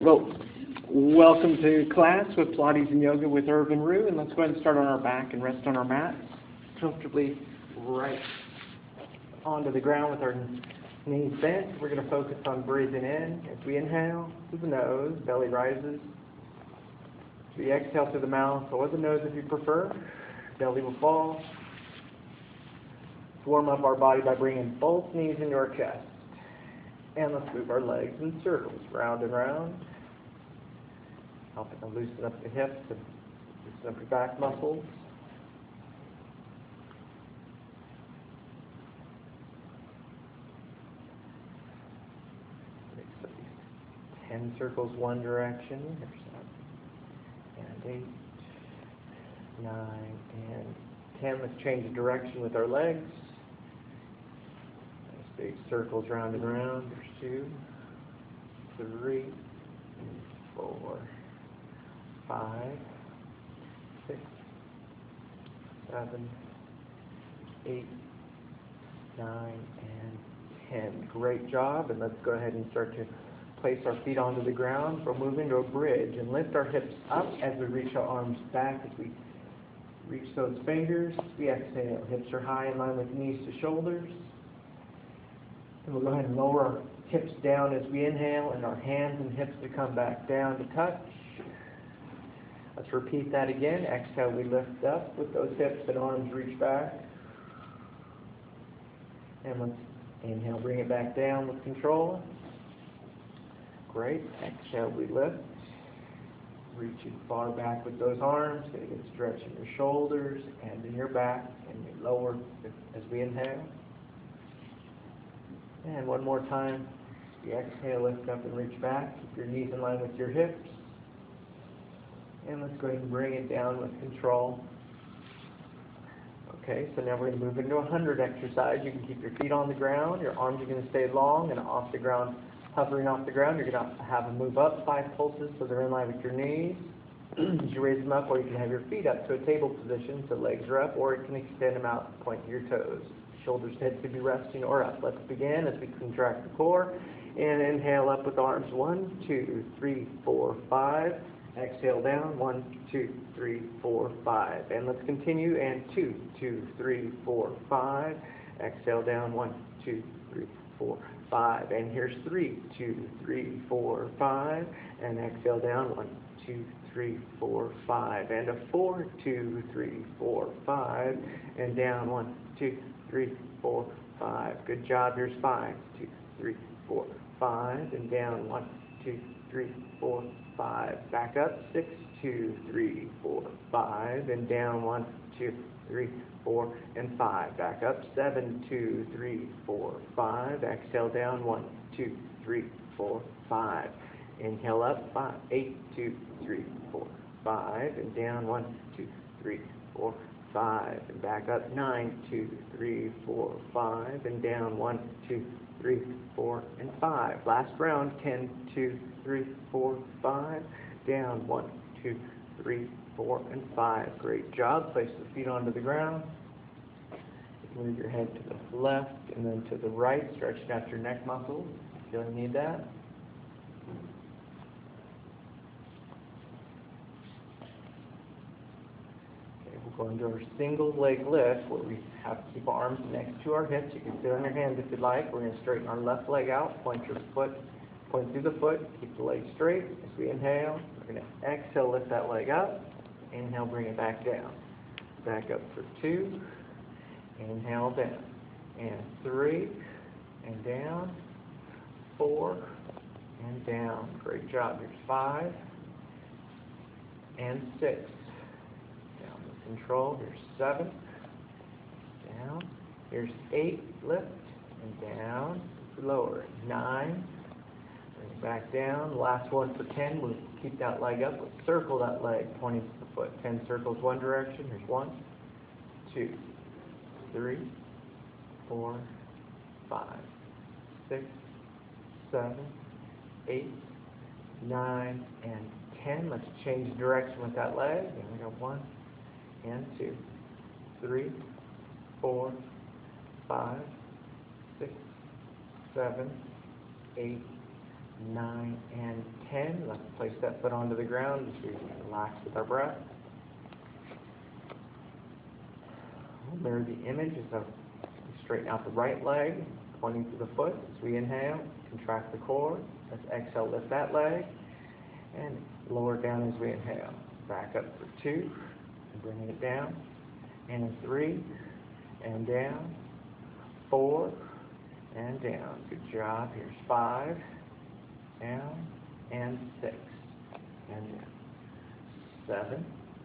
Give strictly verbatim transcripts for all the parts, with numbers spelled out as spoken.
Well, welcome to class with Pilates and Yoga with Irvin Rue, and let's go ahead and start on our back and rest on our mat, comfortably right onto the ground with our knees bent. We're going to focus on breathing in. As we inhale through the nose, belly rises. As we exhale through the mouth, or the nose if you prefer, belly will fall. Let's warm up our body by bringing both knees into our chest. And let's move our legs in circles, round and round. Helping to loosen up the hips and loosen up your back muscles. Ten circles one direction. Here's seven and eight, nine, and ten. Let's change the direction with our legs. Big circles round and round. There's two, three, four, five, six, seven, eight, nine, and ten. Great job. And let's go ahead and start to place our feet onto the ground. We'll move into a bridge and lift our hips up as we reach our arms back. As we reach those fingers, we exhale. Hips are high in line with knees to shoulders. And we'll go ahead and lower our hips down as we inhale, and our hands and hips to come back down to touch. Let's repeat that again. Exhale, we lift up with those hips and arms reach back. And let's inhale, bring it back down with control. Great. Exhale, we lift. Reaching far back with those arms. Get a good stretch in your shoulders and in your back. And we lower as we inhale. And one more time, you exhale, lift up and reach back. Keep your knees in line with your hips. And let's go ahead and bring it down with control. Okay, so now we're going to move into a hundred exercise. You can keep your feet on the ground. Your arms are going to stay long and off the ground, hovering off the ground. You're going to have them move up five pulses so they're in line with your knees. As you raise them up, or you can have your feet up to a table position so legs are up, or you can extend them out, point to your toes. Shoulders, head could be resting or up. Let's begin as we contract the core. And inhale up with arms. One, two, three, four, five. Exhale down. One, two, three, four, five. And let's continue. And two, two, three, four, five. Exhale down. One, two, three, four, five. And here's three, two, three, four, five. And exhale down. One, two, three, four, five. And a four, two, three, four, five. And down. One, two, three, four, five. Good job. Here's five, two, three, four, five, and down. One, two, three, four, five. Back up. Six, two, three, four, five, and down. One, two, three, four, and five. Back up. Seven, two, three, four, five. Exhale down. One, two, three, four, five. Inhale up. Five, eight, two, three, four, five, and down. One, two, three, four, five, and back up. Nine, two, three, four, five, and down. One, two, three, four, and five. Last round. Ten, two, three, four, five, down. One, two, three, four, and five. Great job. Place the feet onto the ground. Move your head to the left and then to the right, stretching out your neck muscles if you need that. We'll go into our single leg lift where we have to keep our arms next to our hips. You can sit on your hands if you'd like. We're going to straighten our left leg out, point your foot, point through the foot, keep the leg straight. As we inhale, we're going to exhale, lift that leg up. Inhale, bring it back down. Back up for two. Inhale, down. And three. And down. Four. And down. Great job. Here's five. And six. Control. Here's seven. Down. Here's eight. Lift. And down. Lower. Nine. Bring it back down. Last one for ten. We'll keep that leg up. We'll circle that leg pointing to the foot. Ten circles one direction. Here's one, two, three, four, five, six, seven, eight, nine, and ten. Let's change direction with that leg. And we go one, and two, three, four, five, six, seven, eight, nine, and ten. Let's place that foot onto the ground as we relax with our breath. We'll mirror the image as I straighten out the right leg, pointing to the foot as we inhale, contract the core. Let's exhale, lift that leg, and lower it down as we inhale. Back up for two, and bringing it down, and three, and down, four, and down. Good job. Here's five, down, and six, and down. Seven,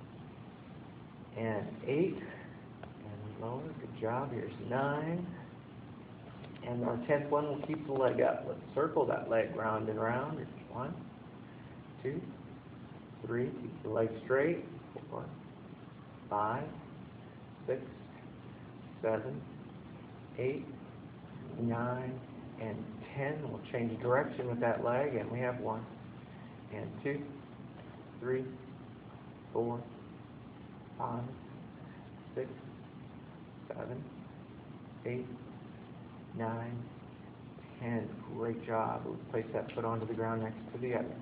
and eight, and lower. Good job. Here's nine, and our tenth one will keep the leg up. Let's circle that leg round and round. Here's one, two, three. Keep the leg straight. Four, five, six, seven, eight, nine, and ten. We'll change direction with that leg, and we have one, and two, three, four, five, six, seven, eight, nine, ten. Great job. We'll place that foot onto the ground next to the other.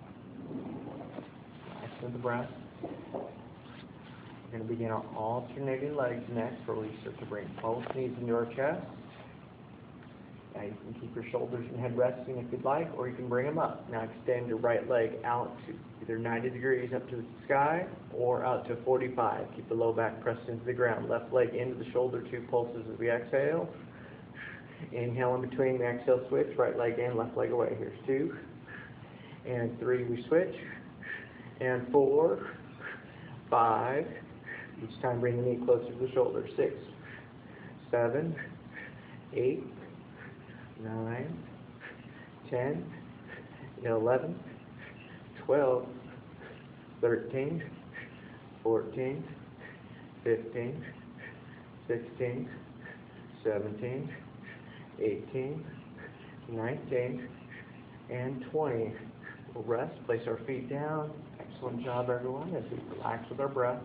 Relax with the breath. We're going to begin our alternating legs next, where we start to bring both knees into our chest. Now you can keep your shoulders and head resting if you'd like, or you can bring them up. Now extend your right leg out to either ninety degrees up to the sky, or out to forty-five. Keep the low back pressed into the ground. Left leg into the shoulder, two pulses as we exhale. Inhale in between, the exhale switch, right leg in, left leg away. Here's two, and three, we switch, and four, five, each time bring the knee closer to the shoulder, six, seven, eight, nine, ten, eleven, twelve, thirteen, fourteen, fifteen, sixteen, seventeen, eighteen, nineteen, and twenty. We'll rest, place our feet down. Excellent job, everyone, as we relax with our breath.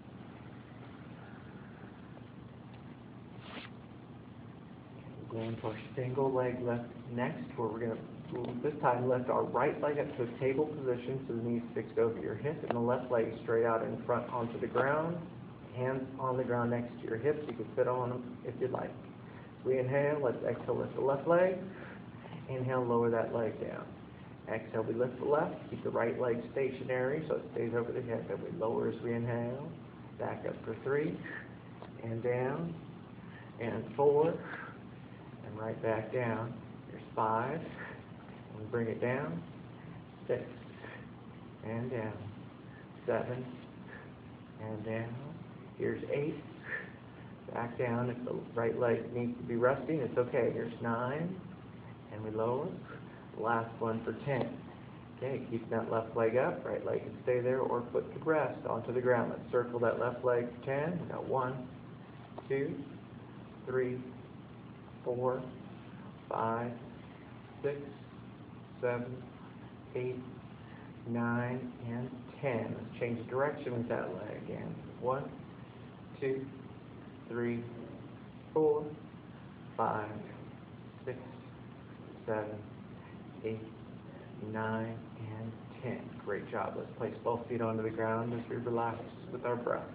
We'll go into our single leg lift next, where we're going to this time lift our right leg up to a table position, so the knees fixed over your hip, and the left leg straight out in front onto the ground. Hands on the ground next to your hips. You can sit on them if you'd like. We inhale, let's exhale, lift the left leg. Inhale, lower that leg down. Exhale, we lift the left, keep the right leg stationary so it stays over the hip. And we lower as we inhale, back up for three, and down, and four, and right back down. Here's five, and we bring it down, six, and down, seven, and down. Here's eight, back down. If the right leg needs to be resting, it's okay. Here's nine, and we lower. Last one for ten. Okay, keep that left leg up, right leg can stay there, or foot could rest onto the ground. Let's circle that left leg for ten. We got one, two, three, four, five, six, seven, eight, nine, and ten. Let's change direction with that leg again. One, two, three, four, five, six, seven, eight, nine, and ten. Great job. Let's place both feet onto the ground as we relax with our breath.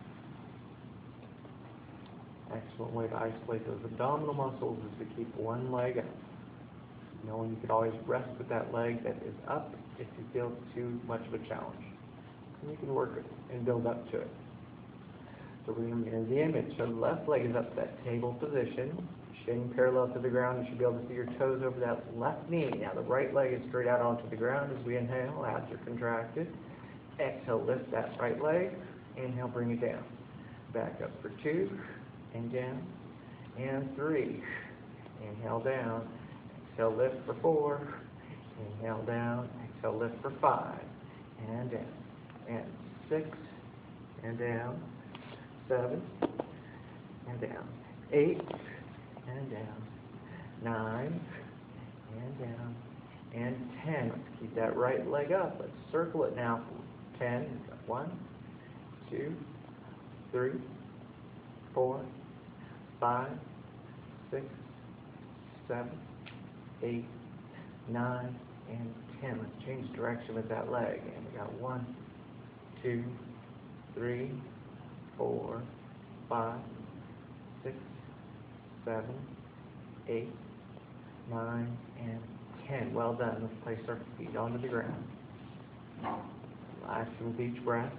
Excellent way to isolate those abdominal muscles is to keep one leg up. Knowing you could always rest with that leg that is up if you feel too much of a challenge. And you can work it and build up to it. So we're going to mirror the image. So the left leg is up to that table position. Shin parallel to the ground. You should be able to see your toes over that left knee. Now the right leg is straight out onto the ground as we inhale. Abs are contracted. Exhale, lift that right leg. Inhale, bring it down. Back up for two, and down, and three. Inhale, down. Exhale, lift for four. Inhale, down. Exhale, lift for five, and down, and six, and down, seven, and down, eight, and down, nine, and down, and ten. Let's keep that right leg up. Let's circle it now for ten. One, two, three, four, five, six, seven, eight, nine, and ten. Let's change direction with that leg. And we got one, two, three, four, five, six, seven, eight, nine, and ten. Well done. Let's place our feet onto the ground. Relax with each breath.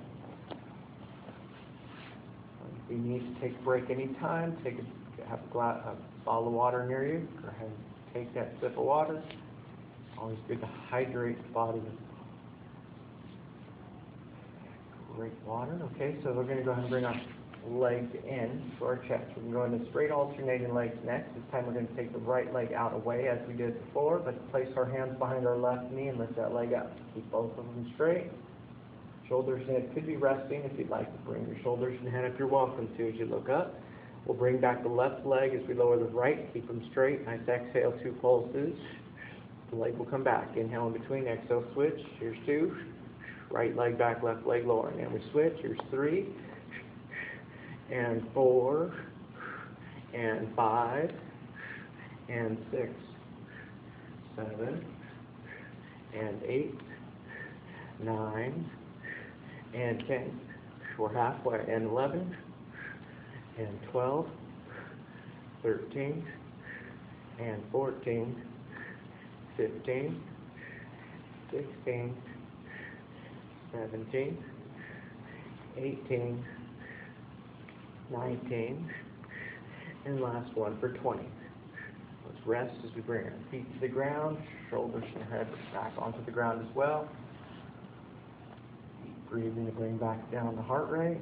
If you need to take a break anytime, take a, have a, glass, a bottle of water near you. Go ahead and take that sip of water. Always good to hydrate the body with great water. Okay, so we're going to go ahead and bring our legs in to our chest. We're going to go into straight alternating legs next. This time we're going to take the right leg out away as we did before, but place our hands behind our left knee and lift that leg up. Keep both of them straight. Shoulders and head could be resting. If you'd like to bring your shoulders and head up, you're welcome to as you look up. We'll bring back the left leg as we lower the right. Keep them straight. Nice exhale, two pulses. The leg will come back. Inhale in between, exhale, switch. Here's two. Right leg back, left leg lowering. And we switch. Here's three. And four. And five. And six. Seven. And eight. Nine. And ten. We're halfway. And eleven. And twelve. thirteen. And fourteen. fifteen, sixteen, seventeen, eighteen, nineteen, and last one for twenty. Let's rest as we bring our feet to the ground, shoulders and head back onto the ground as well. Deep breathing to bring back down the heart rate.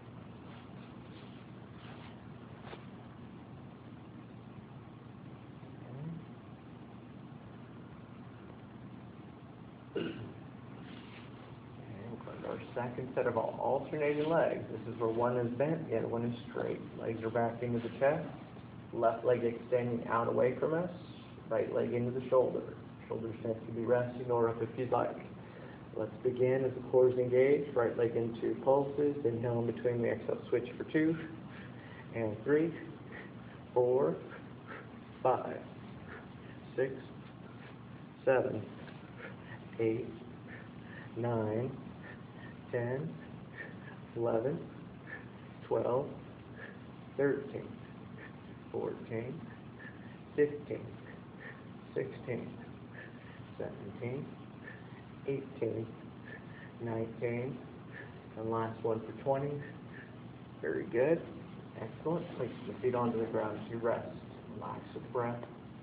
Second set of alternating legs. This is where one is bent, the other one is straight. Legs are back into the chest. Left leg extending out away from us. Right leg into the shoulder. Shoulders can be resting or up if you'd like. Let's begin as the core is engaged. Right leg into pulses. Inhale in between. We exhale. Switch for two and three, four, five, six, seven, eight, nine, ten, eleven, twelve, thirteen, fourteen, fifteen, sixteen, seventeen, eighteen, nineteen, and last one for twenty. Very good. Excellent. Place your feet onto the ground as you rest. Relax with the breath.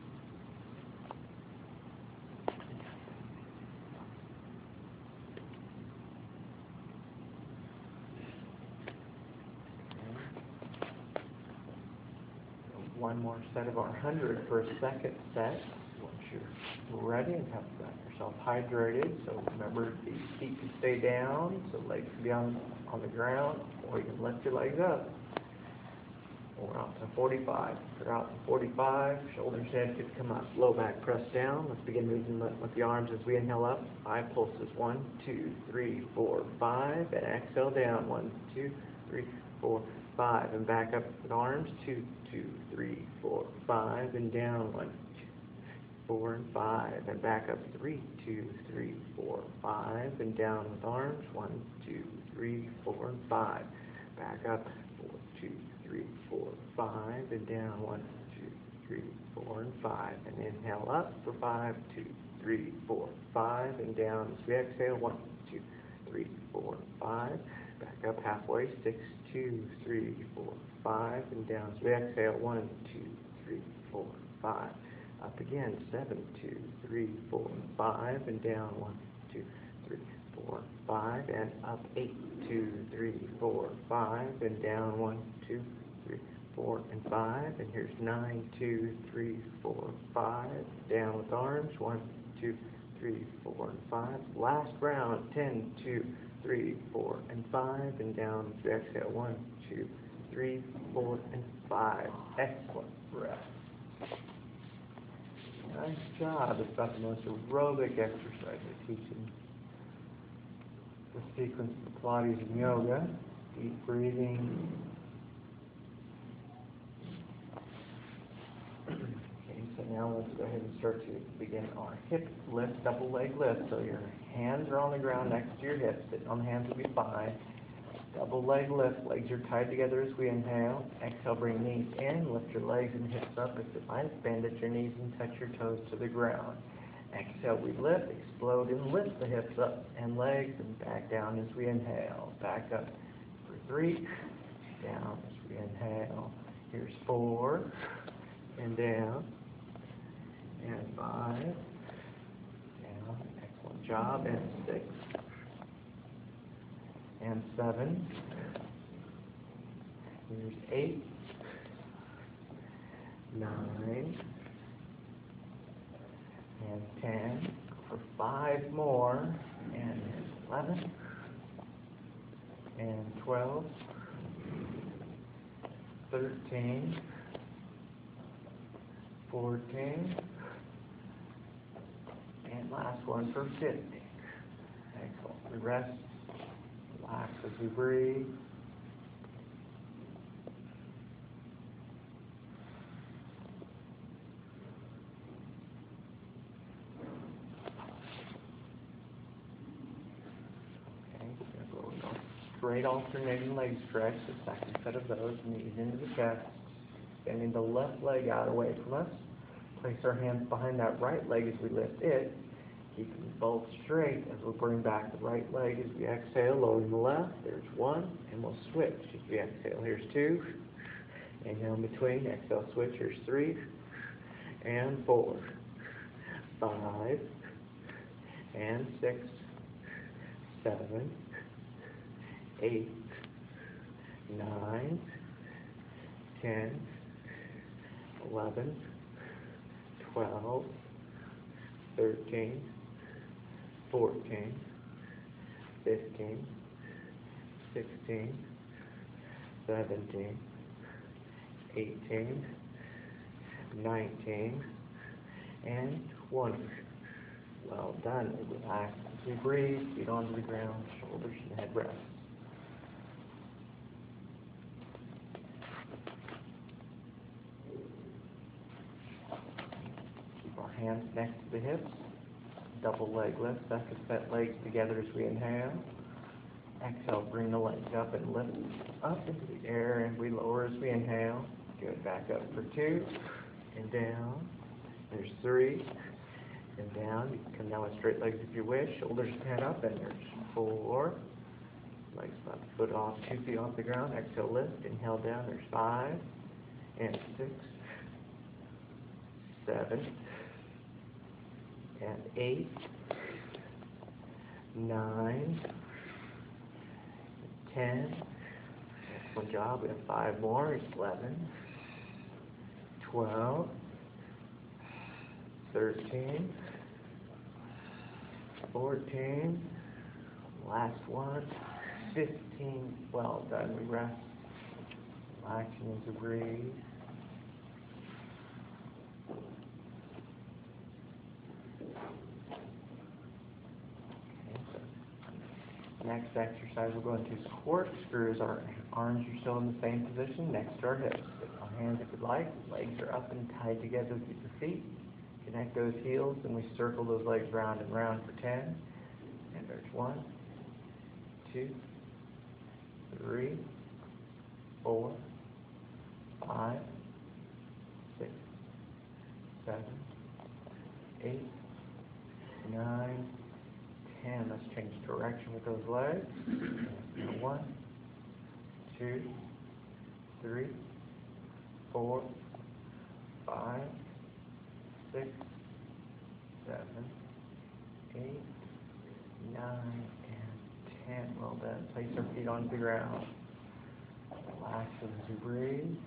One more set of our hundred for a second set. Once you're ready and have yourself hydrated, so remember the feet can stay down, so legs can be on, on the ground, or you can lift your legs up. We're out to forty-five. If you're out to forty-five, shoulders, head could come up. Low back press down. Let's begin moving with the arms as we inhale up. Five pulses. One, two, three, four, five. And exhale down. One, two, three, four, five. And back up with arms. Two, two, three, four, five. And down. One, two, four, and five. And back up. Three, two, three, four, five. And down with arms. One, two, three, four, and five. Back up. Four, two, three, four, five, and down, one, two, three, four, and five, and inhale up for five, two, three, four, five, and down as we exhale, one, two, three, four, five, back up halfway, six, two, three, four, five, and down as we exhale, one, two, three, four, five, up again, seven, two, three, four, five, and down, one, two, three, four, five, and up, eight, two, three, four, five, and down, one, two, three, four, and five, and here's nine, two, three, four, five, down with arms, one, two, three, four, and five, last round, ten, two, three, four, and five, and down to exhale, one, two, three, four, and five, excellent breath. Nice job. It's about the most aerobic exercise we're teaching. The sequence of the Pilates and yoga, deep breathing. Okay, so now let's go ahead and start to begin our hip lift, double leg lift. So your hands are on the ground next to your hips. Sitting on the hands will be fine. Double leg lift, legs are tied together as we inhale. Exhale, bring knees in, lift your legs and hips up. If you like, bend at your knees and touch your toes to the ground. Exhale, we lift, explode and lift the hips up and legs and back down as we inhale. Back up for three, down as we inhale. Here's four, and down, and five, down, excellent job, and six, and seven, here's eight, nine, and ten, for five more, and eleven, and twelve, thirteen, fourteen, and last one for fifty. Excellent. We rest, relax as we breathe. Straight alternating leg stretch, the second set of those, knees into the chest, bending the left leg out away from us. Place our hands behind that right leg as we lift it, keeping both straight as we bring back the right leg as we exhale, lowering the left. There's one, and we'll switch as we exhale. Here's two, inhale in between, exhale, switch. Here's three, and four, five, and six, seven, eight, nine, ten, eleven, twelve, thirteen, fourteen, fifteen, sixteen, seventeen, eighteen, nineteen, and twenty. Well done. Relax as we breathe, feet onto the ground, shoulders and head rest. Hands next to the hips, double leg lift, second set legs together as we inhale. Exhale, bring the legs up and lift up into the air, and we lower as we inhale. Good, back up for two, and down. There's three, and down. You can come down with straight legs if you wish, shoulders and head up, and there's four. Legs left foot off, two feet off the ground. Exhale, lift, inhale down. There's five, and six, seven, and eight, nine, ten. Excellent job. We have five more. eleven, twelve, thirteen, fourteen. Last one. fifteen. Well done. We rest. Relaxing as we breathe. Next exercise, we're going to corkscrews. Our arms are still in the same position, next to our hips. Our hands, if you'd like, legs are up and tied together with your feet. Connect those heels, and we circle those legs round and round for ten. And there's one, two, three, four, five, six, seven, eight, nine, ten. Let's change direction with those legs. One, two, three, four, five, six, seven, eight, nine, and ten. Well done. Place our feet onto the ground. Relax as you breathe.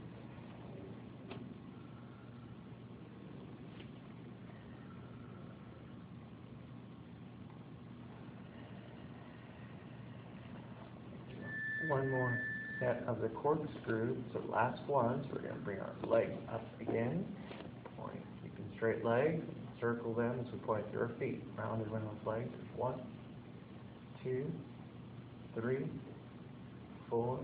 One more set of the corkscrew. So last one, so we're going to bring our legs up again. Point, keeping straight legs. Circle them as we point through our feet. Round and round those legs. One, two, three, four,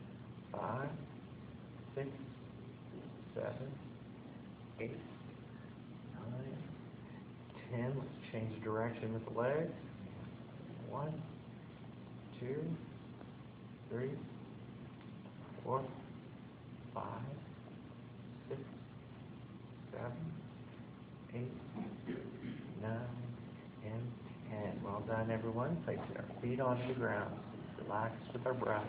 five, six, seven, eight, ten. Let's change direction with the legs. One, two, three, four, five, six, seven, eight, nine, and ten. Well done, everyone. Placing our feet onto the ground. Relax with our breath.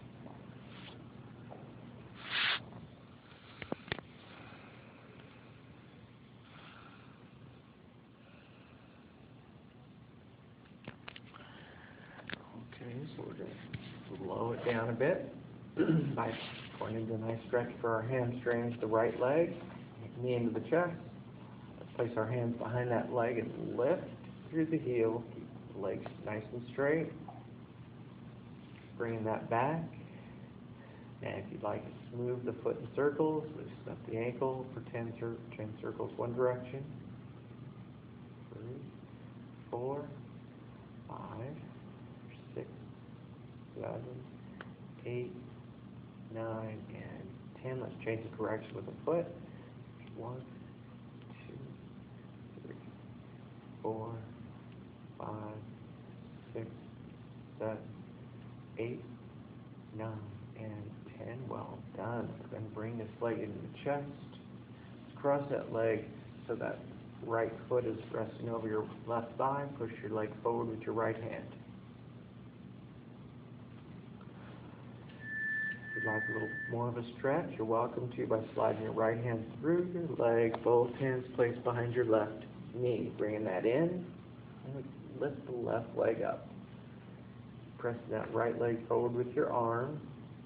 Okay, so we're going to slow it down a bit by going into a nice stretch for our hamstrings, the right leg, knee into the chest. Let's place our hands behind that leg and lift through the heel. Keep the legs nice and straight. Bringing that back. And if you'd like to move the foot in circles, loosen up the ankle for ten, cir ten circles one direction. Three, four, five, six, seven, eight, nine, and ten. Let's change the direction with the foot. One, two, three, four, five, six, seven, eight, nine, and ten. Well done. We're going to bring this leg into the chest. Cross that leg so that right foot is resting over your left thigh. Push your leg forward with your right hand. If you'd like a little more of a stretch, you're welcome to by sliding your right hand through your leg, both hands placed behind your left knee. Bringing that in, and lift the left leg up. Pressing that right leg forward with your arm.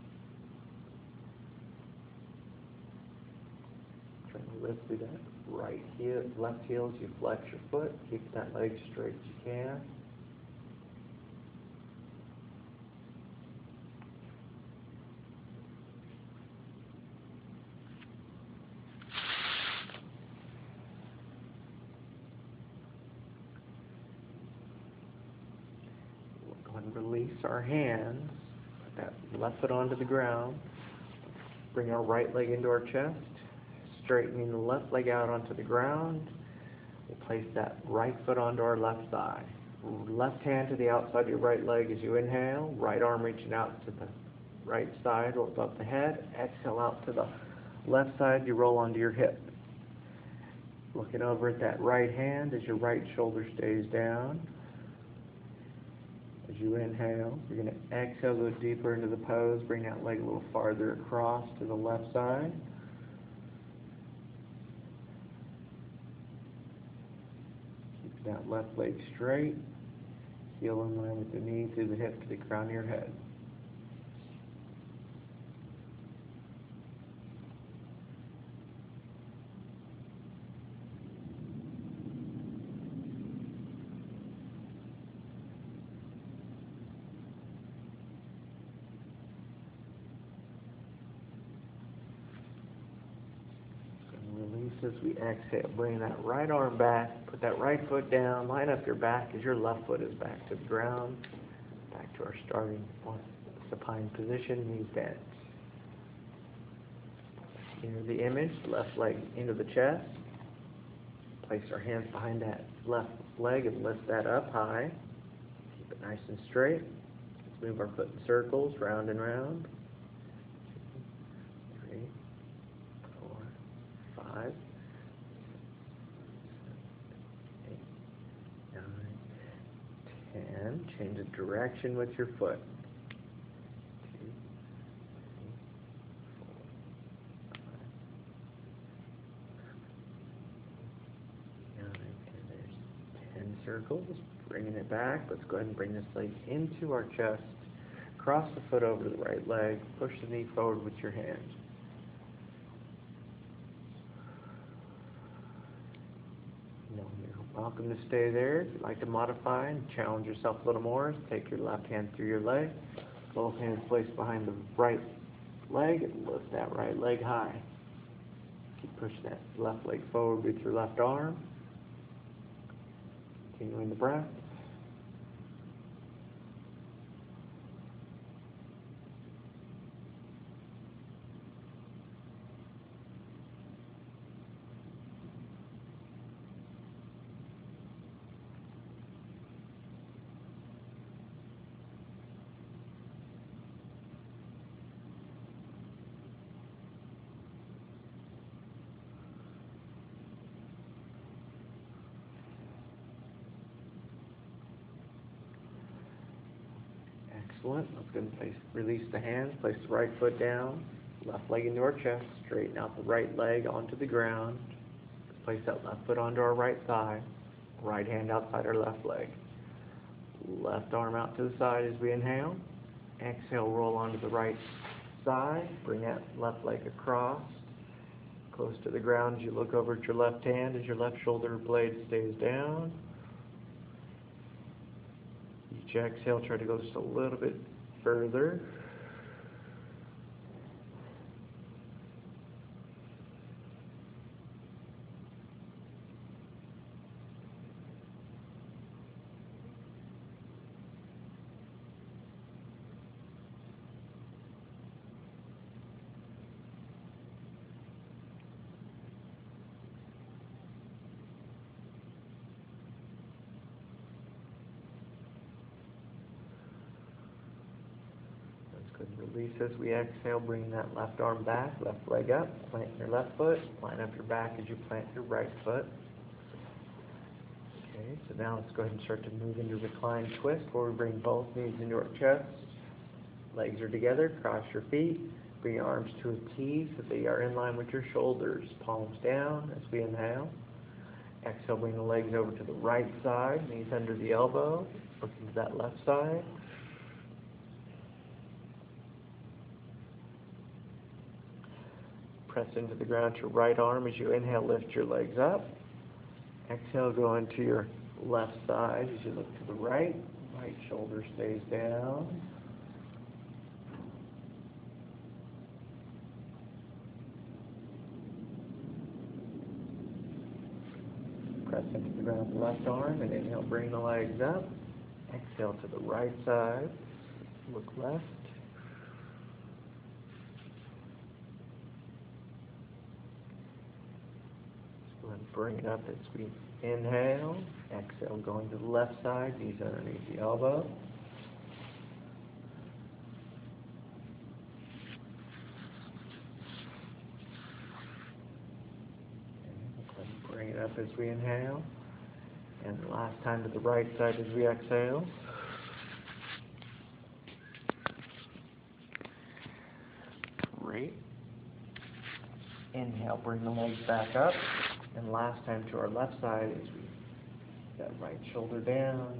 Trying to lift through that right heel, left heel as you flex your foot. Keep that leg straight as you can. We'll go ahead and release our hands. Put that left foot onto the ground. Bring our right leg into our chest. Straightening the left leg out onto the ground. We'll place that right foot onto our left thigh. Left hand to the outside of your right leg as you inhale. Right arm reaching out to the right side or above the head. Exhale out to the left side. You roll onto your hip. Looking over at that right hand as your right shoulder stays down. As you inhale, you're going to exhale, go deeper into the pose. Bring that leg a little farther across to the left side. That left leg straight, heel in line with the knee through the hip to the crown of your head. As we exhale, bring that right arm back, put that right foot down, line up your back as your left foot is back to the ground, back to our starting point, supine position, knees bent. Near the image, left leg into the chest. Place our hands behind that left leg and lift that up high. Keep it nice and straight. Let's move our foot in circles, round and round. Two, three, four, five. And change the direction with your foot. Two, three, four, five, nine, and there's ten circles. Bringing it back. Let's go ahead and bring this leg into our chest. Cross the foot over to the right leg. Push the knee forward with your hand. Welcome to stay there. If you'd like to modify and challenge yourself a little more, take your left hand through your leg, both hands placed behind the right leg, and lift that right leg high. Keep pushing that left leg forward with your left arm. Continuing the breath. Excellent. Let's go ahead and place, release the hands. Place the right foot down. Left leg into our chest. Straighten out the right leg onto the ground. Place that left foot onto our right thigh. Right hand outside our left leg. Left arm out to the side as we inhale. Exhale, roll onto the right side. Bring that left leg across. Close to the ground as you look over at your left hand as your left shoulder blade stays down. Each exhale, try to go just a little bit further. Release as we exhale, bring that left arm back, left leg up, plant your left foot, line up your back as you plant your right foot. Okay, so now let's go ahead and start to move into reclined twist where we bring both knees into our chest. Legs are together, cross your feet, bring your arms to a T so they are in line with your shoulders. Palms down as we inhale. Exhale, bring the legs over to the right side, knees under the elbow, looking to that left side. Press into the ground your right arm as you inhale, lift your legs up. Exhale, go into your left side as you look to the right. Right shoulder stays down. Press into the ground with the left arm and inhale, bring the legs up. Exhale to the right side. Look left. Bring it up as we inhale. Exhale, going to the left side, knees underneath the elbow. Okay, bring it up as we inhale. And the last time to the right side as we exhale. Great. Inhale, bring the legs back up. And last time to our left side as we that right shoulder down.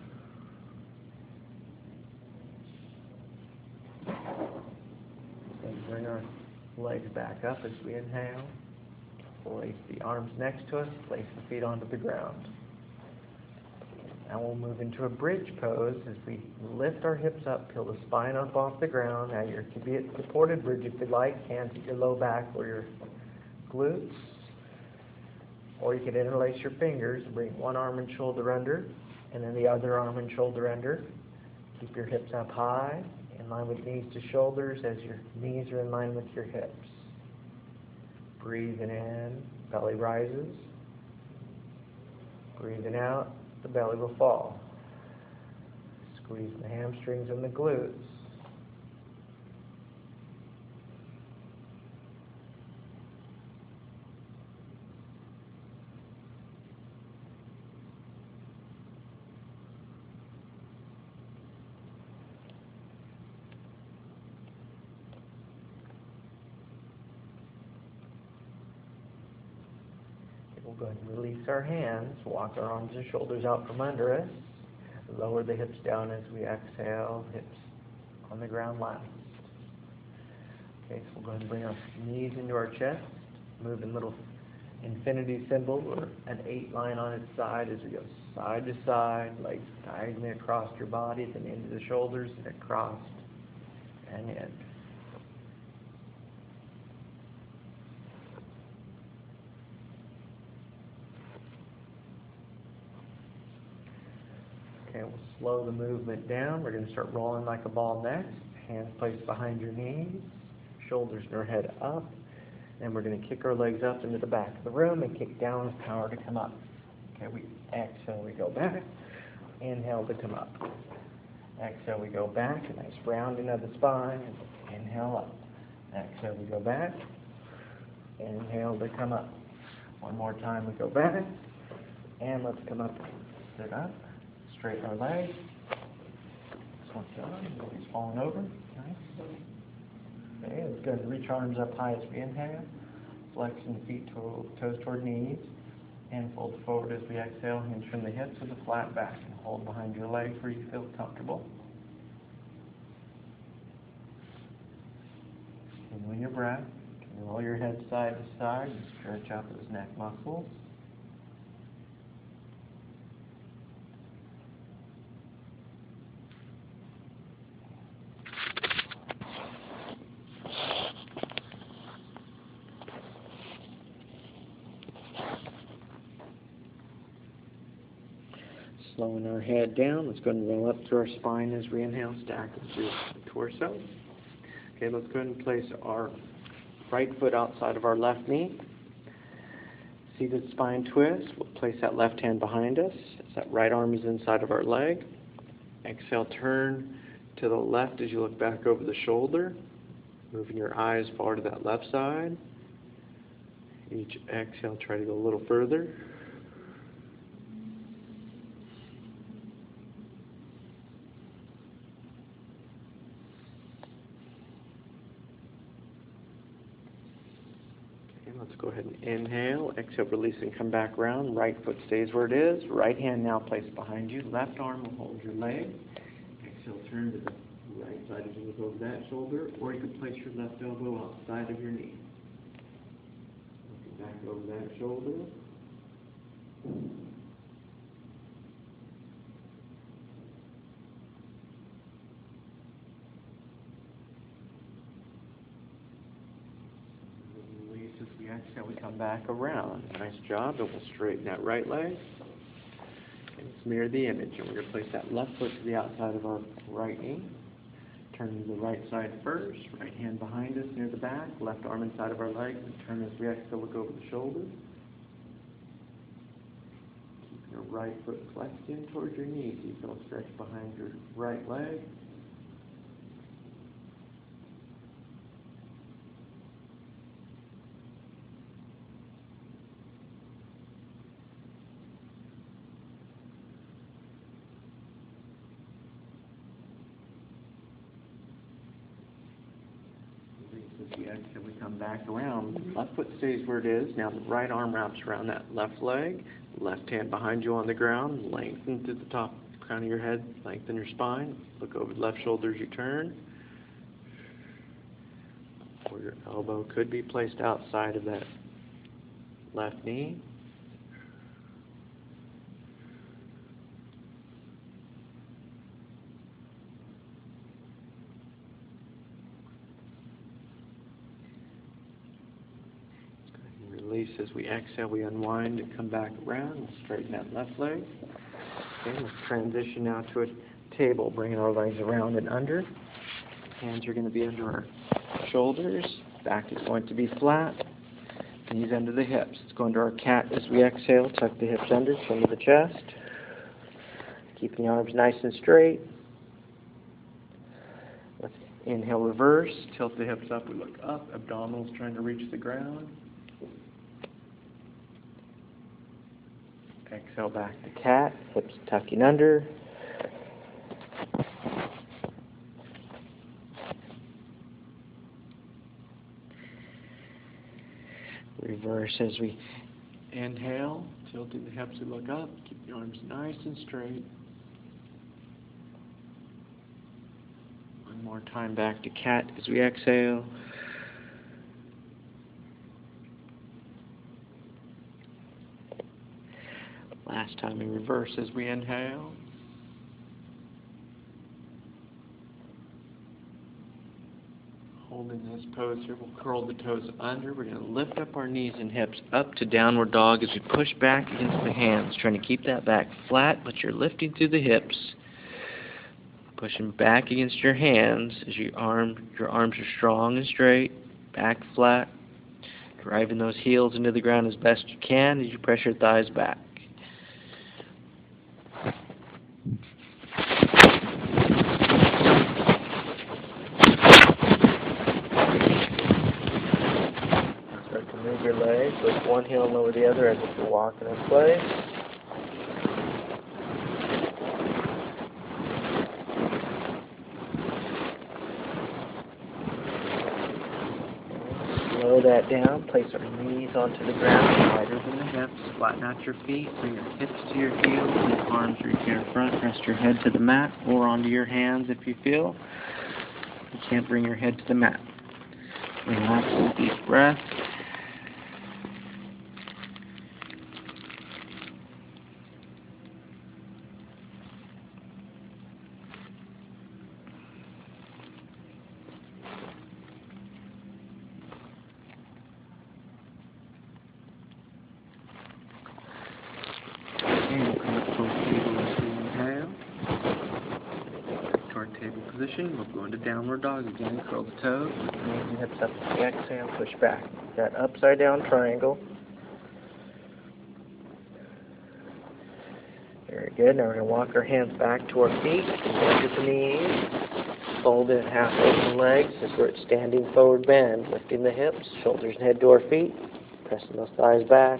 Then bring our legs back up as we inhale. Place the arms next to us, place the feet onto the ground. Now we'll move into a bridge pose as we lift our hips up, peel the spine up off the ground. Now you can be at supported bridge if you like, hands at your low back or your glutes. Or you can interlace your fingers, bring one arm and shoulder under, and then the other arm and shoulder under. Keep your hips up high, in line with knees to shoulders as your knees are in line with your hips. Breathing in, belly rises. Breathing out, the belly will fall. Squeeze the hamstrings and the glutes. We'll go ahead and release our hands, walk our arms and shoulders out from under us, lower the hips down as we exhale, hips on the ground last. Okay, so we'll go ahead and bring our knees into our chest, move in little infinity symbol or an eight line on its side as we go side to side, legs diagonally across your body, then into the shoulders and across and in. Okay, we'll slow the movement down. We're going to start rolling like a ball next. Hands placed behind your knees, shoulders and our head up. And we're going to kick our legs up into the back of the room and kick down with power to come up. Okay, we exhale, we go back. Inhale to come up. Exhale, we go back. A nice rounding of the spine. Inhale up. Exhale, we go back. Inhale to come up. One more time, we go back. And let's come up. Sit up. Straighten our legs. One time, nobody's falling over. Nice. Okay, let's go ahead and reach arms up high as we inhale. Flexing the feet to, toes toward knees. And fold forward as we exhale. Hinge from the hips with a flat back. And hold behind your legs where you feel comfortable. Continuing your breath. Can roll your head side to side and stretch out those neck muscles. Slowing our head down, let's go ahead and roll up through our spine as we inhale, stacking through the torso. Okay, let's go ahead and place our right foot outside of our left knee. Seated spine twist, we'll place that left hand behind us as that right arm is inside of our leg. Exhale, turn to the left as you look back over the shoulder, moving your eyes forward to that left side. Each exhale, try to go a little further. Let's go ahead and inhale, exhale, release and come back around. Right foot stays where it is. Right hand now placed behind you. Left arm will hold your leg. Exhale, turn to the right side as you look over that shoulder, or you can place your left elbow outside of your knee. Looking back over that shoulder. As we exhale, we come back around. Nice job. And we'll straighten that right leg. And let's mirror the image. And we're going to place that left foot to the outside of our right knee. Turn to the right side first. Right hand behind us near the back. Left arm inside of our leg. And turn as we exhale, look over the shoulder. Keep your right foot flexed in towards your knee so you feel a stretch behind your right leg. As we exhale, we come back around. Left foot stays where it is. Now the right arm wraps around that left leg. Left hand behind you on the ground. Lengthen to the top crown of your head. Lengthen your spine. Look over the left shoulder as you turn. Or your elbow could be placed outside of that left knee. Release as we exhale, we unwind and come back around and straighten that left leg. Okay, let's transition now to a table, bringing our legs around and under. Hands are going to be under our shoulders. Back is going to be flat. Knees under the hips. Let's go into our cat as we exhale. Tuck the hips under, chin to the chest. Keeping the arms nice and straight. Let's inhale, reverse. Tilt the hips up. We look up. Abdominals trying to reach the ground. Exhale back to cat, hips tucking under. Reverse as we inhale, tilting the hips, we look up, keep the arms nice and straight. One more time back to cat as we exhale. Last time in reverse as we inhale. Holding this pose here, we'll curl the toes under. We're going to lift up our knees and hips up to downward dog as we push back against the hands, trying to keep that back flat, but you're lifting through the hips. Pushing back against your hands as your arm, your arms are strong and straight, back flat. Driving those heels into the ground as best you can as you press your thighs back. Start to move your legs, lift one heel and lower the other as if you're walking in place. that down. Place our knees onto the ground, wider than the hips. Flatten out your feet. Bring your hips to your heels. Your arms reach in front. Rest your head to the mat or onto your hands if you feel. You can't bring your head to the mat. Relax with deep breath. And we'll come up to our table as we inhale. Back to our table position. We'll go into downward dog again. Curl the toes. Knees and hips up. Exhale, push back. That upside down triangle. Very good. Now we're going to walk our hands back to our feet. Bend at the knees. Fold in half open legs as we're at standing forward bend. Lifting the hips, shoulders and head to our feet. Pressing those thighs back.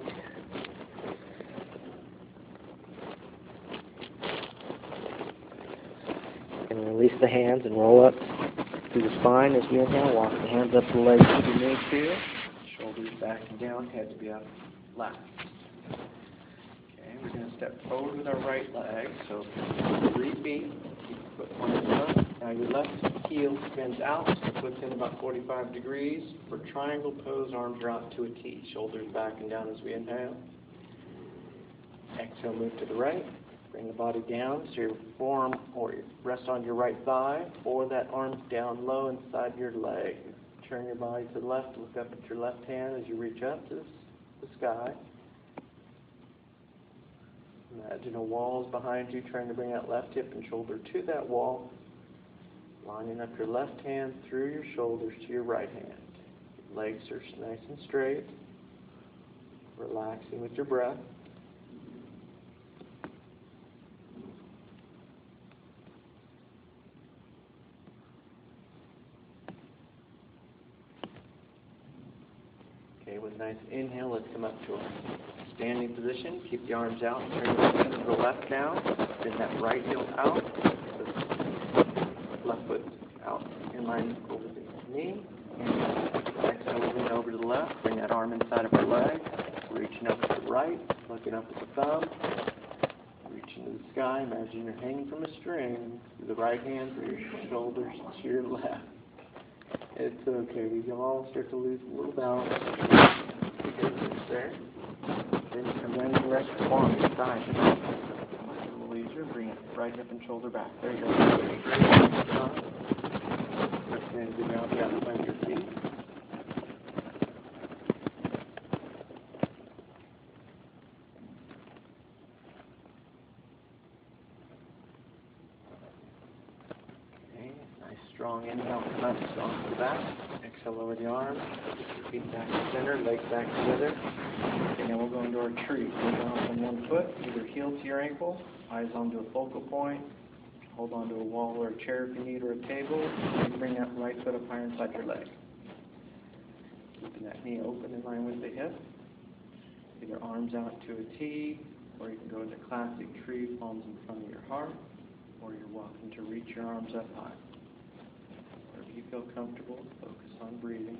And release the hands and roll up through the spine as we inhale. Walk the hands up the legs to your knees feel. Shoulders back and down, head to be up, left. Okay, we're going to step forward with our right leg. So three feet, keep the foot pointed up. Now your left heel spins out, so foot's in about forty-five degrees. For triangle pose, arms are out to a T. Shoulders back and down as we inhale. Exhale, move to the right. Bring the body down so your forearm or rest on your right thigh, or that arm's down low inside your leg. Turn your body to the left, look up at your left hand as you reach up to the sky. Imagine a wall is behind you, trying to bring that left hip and shoulder to that wall. Lining up your left hand through your shoulders to your right hand. Your legs are nice and straight. Relaxing with your breath. Okay, with a nice inhale, let's come up to a standing position. Keep the arms out. Turn the feet to the left now. Bend that right heel out. Left foot out in line over the knee. And exhale, lean over to the left. Bring that arm inside of our leg. Reaching up to the right. Looking up at the thumb. Reaching to the sky. Imagine you're hanging from a string. The right hand through your shoulders to your left. It's okay. We can all start to lose a little balance. There. Then you come down and rest your arm inside. A little easier. Bring it right hip and shoulder back. There you go. Press the hands down the outside of your feet. Strong inhale, come up, strong to the back. Exhale, lower the arms. Feet back to center, legs back together. And then we'll go into our tree. Hold on from one foot, either heel to your ankle, eyes onto a focal point. Hold on to a wall or a chair if you need, or a table. And bring that right foot up higher inside your leg. Keeping that knee open in line with the hip. Either arms out to a T, or you can go into classic tree, palms in front of your heart, or you're welcome to reach your arms up high. Wherever you feel comfortable, focus on breathing.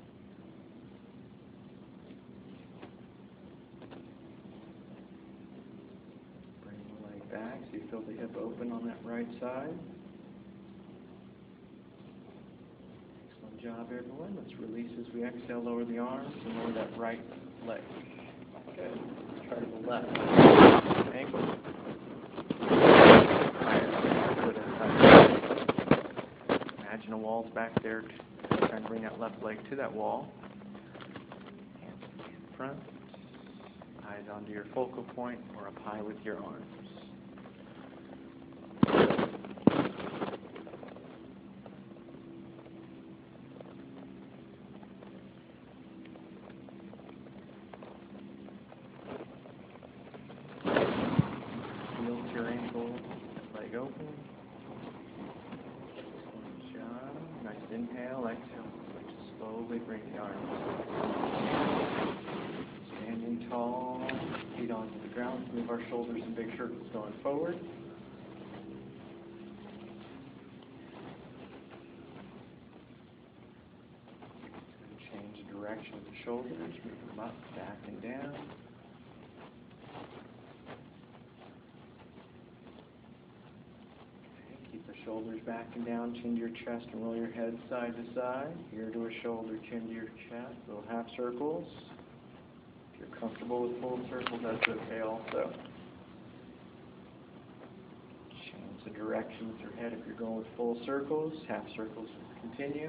Bring the leg back so you feel the hip open on that right side. Excellent job, everyone. Let's release as we exhale, lower the arms, and lower that right leg. Good. Try to the left. Ankle. Imagine a wall's back there. Try and bring that left leg to that wall. Hands in front. Eyes onto your focal point or up high with your arms. Feel your ankle, leg open. Nice inhale, exhale. Just slowly bring the arms. Standing tall, feet onto the ground. Move our shoulders in big circles going forward. Change direction with the shoulders, moving them up, back, and down. Okay, keep the shoulders back and down, chin to your chest, and roll your head side to side. Ear to a shoulder, chin to your chest, little half circles. If you're comfortable with full circles, that's okay also. Change the direction with your head if you're going with full circles. Half circles will continue.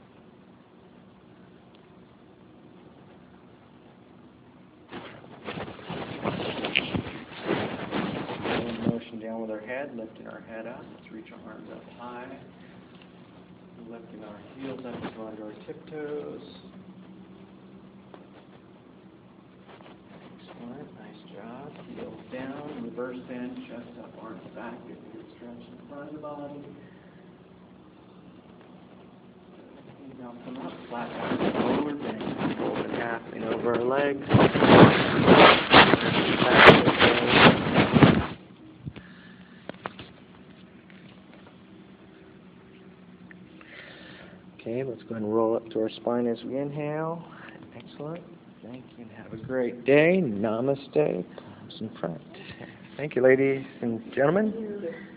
Motion down with our head, lifting our head up. Let's reach our arms up high. Lifting our heels up to go under our tiptoes. Excellent, nice job. Heels down, reverse bend, chest up, arms back, get a good stretch in front of the body. Now come up, flat back forward, bend, fold in half, lean over our legs. Okay, let's go ahead and roll up to our spine as we inhale. Excellent. Thank you, and have a great day. Namaste. Palms in front. Thank you, ladies and gentlemen.